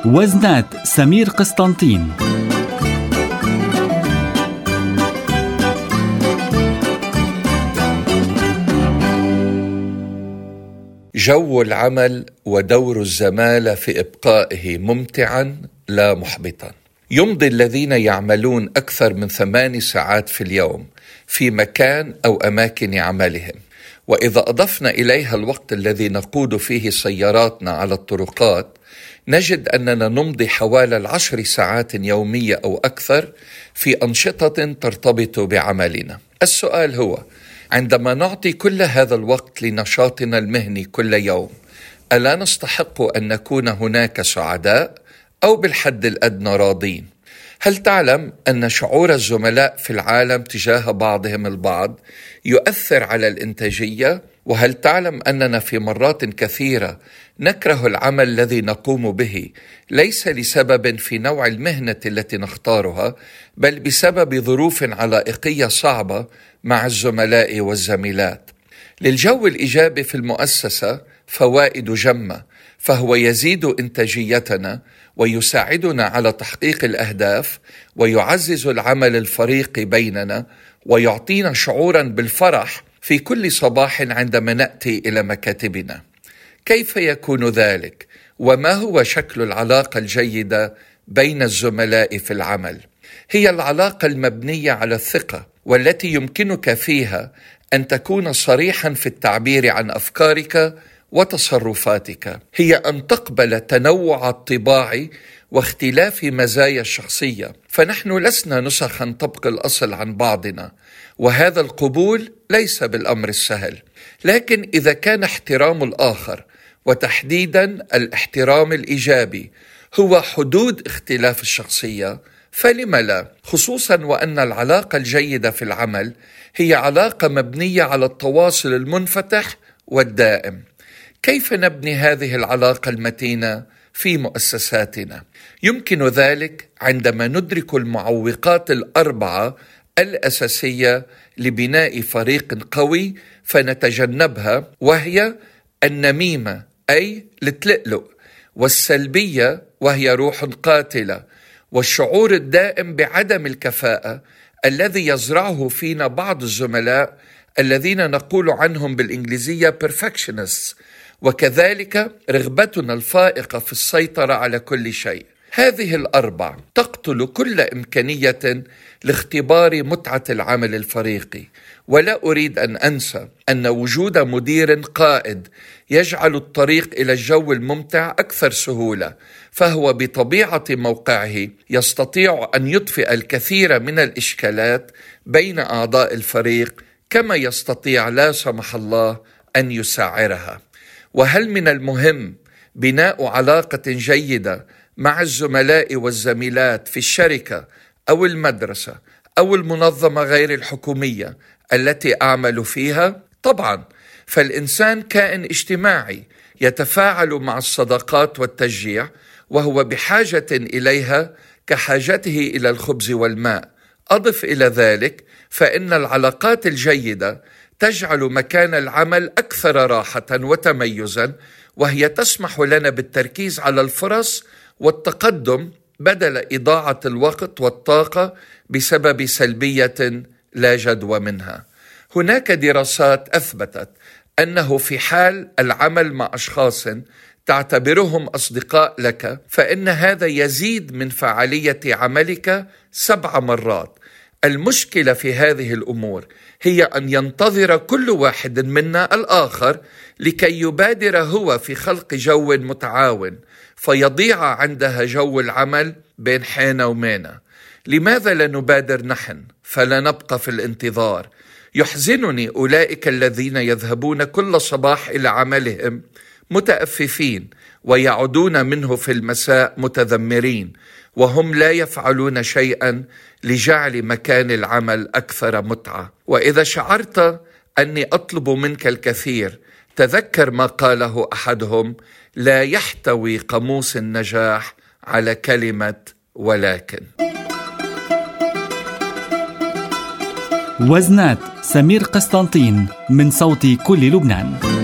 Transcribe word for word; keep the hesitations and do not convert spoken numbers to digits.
وزنات سمير قسطنطين. جو العمل ودور الزمالة في إبقائه ممتعا لا محبطا. يمضي الذين يعملون أكثر من ثماني ساعات في اليوم في مكان أو أماكن عملهم، وإذا أضفنا إليها الوقت الذي نقود فيه سياراتنا على الطرقات نجد أننا نمضي حوالي العشر ساعات يومية أو أكثر في أنشطة ترتبط بعملنا. السؤال هو: عندما نعطي كل هذا الوقت لنشاطنا المهني كل يوم، ألا نستحق أن نكون هناك سعداء أو بالحد الأدنى راضين؟ هل تعلم أن شعور الزملاء في العالم تجاه بعضهم البعض يؤثر على الإنتاجية؟ وهل تعلم أننا في مرات كثيرة نكره العمل الذي نقوم به ليس لسبب في نوع المهنة التي نختارها، بل بسبب ظروف علائقية صعبة مع الزملاء والزميلات؟ للجو الإيجابي في المؤسسة فوائد جمة، فهو يزيد إنتاجيتنا ويساعدنا على تحقيق الأهداف ويعزز العمل الفريقي بيننا ويعطينا شعورا بالفرح في كل صباح عندما نأتي إلى مكاتبنا. كيف يكون ذلك؟ وما هو شكل العلاقة الجيدة بين الزملاء في العمل؟ هي العلاقة المبنية على الثقة، والتي يمكنك فيها أن تكون صريحا في التعبير عن أفكارك وتصرفاتك. هي أن تقبل تنوع الطباع واختلاف مزايا الشخصية، فنحن لسنا نسخا طبق الأصل عن بعضنا، وهذا القبول ليس بالأمر السهل. لكن إذا كان احترام الآخر، وتحديدا الاحترام الإيجابي، هو حدود اختلاف الشخصية، فلم لا؟ خصوصا وأن العلاقة الجيدة في العمل هي علاقة مبنية على التواصل المنفتح والدائم. كيف نبني هذه العلاقة المتينة في مؤسساتنا؟ يمكن ذلك عندما ندرك المعوقات الأربعة الأساسية لبناء فريق قوي فنتجنبها، وهي النميمة أي التلؤلؤ، والسلبية وهي روح قاتلة، والشعور الدائم بعدم الكفاءة الذي يزرعه فينا بعض الزملاء الذين نقول عنهم بالإنجليزية perfectionists، وكذلك رغبتنا الفائقة في السيطرة على كل شيء. هذه الأربع تقتل كل إمكانية لاختبار متعة العمل الفريقي. ولا أريد أن أنسى أن وجود مدير قائد يجعل الطريق إلى الجو الممتع أكثر سهولة، فهو بطبيعة موقعه يستطيع أن يطفئ الكثير من الإشكالات بين أعضاء الفريق، كما يستطيع لا سمح الله أن يسعرها. وهل من المهم بناء علاقة جيدة مع الزملاء والزميلات في الشركة أو المدرسة أو المنظمة غير الحكومية التي أعمل فيها؟ طبعا، فالإنسان كائن اجتماعي يتفاعل مع الصداقات والتشجيع، وهو بحاجة إليها كحاجته إلى الخبز والماء. أضف إلى ذلك فإن العلاقات الجيدة تجعل مكان العمل أكثر راحة وتميزا، وهي تسمح لنا بالتركيز على الفرص والتقدم بدل إضاعة الوقت والطاقة بسبب سلبية لا جدوى منها. هناك دراسات أثبتت أنه في حال العمل مع أشخاص تعتبرهم أصدقاء لك، فإن هذا يزيد من فعالية عملك سبع مرات. المشكلة في هذه الأمور هي أن ينتظر كل واحد منا الآخر لكي يبادر هو في خلق جو متعاون، فيضيع عندها جو العمل بين حين ومينة. لماذا لا نبادر نحن فلا نبقى في الانتظار؟ يحزنني أولئك الذين يذهبون كل صباح إلى عملهم متأففين ويعودون منه في المساء متذمرين، وهم لا يفعلون شيئا لجعل مكان العمل أكثر متعة. وإذا شعرت أني أطلب منك الكثير، تذكر ما قاله أحدهم: لا يحتوي قاموس النجاح على كلمة ولكن. وزنات سمير قسطنطين من صوت كل لبنان.